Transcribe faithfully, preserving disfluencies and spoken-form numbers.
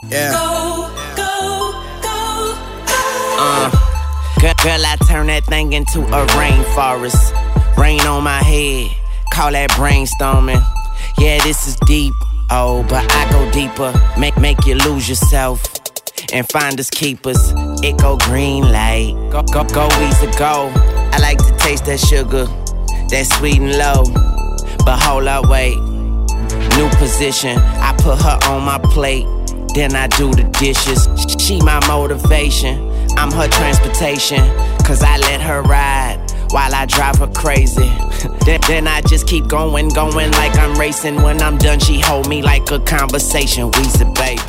Yeah. Go, go, go, go. Uh, girl, girl, I turn that thing into a rainforest. Rain on my head, call that brainstorming. Yeah, this is deep, oh, but I go deeper. Make make you lose yourself and find us keepers. It go green light, go go go easy go. I like to taste that sugar, that sweet and low. But hold up, wait, new position. I put her on my plate, then I do the dishes. She my motivation, I'm her transportation. Cause I let her ride while I drive her crazy. then, then I just keep going, going like I'm racing. When I'm done, she hold me like a conversation. Weezy, babe.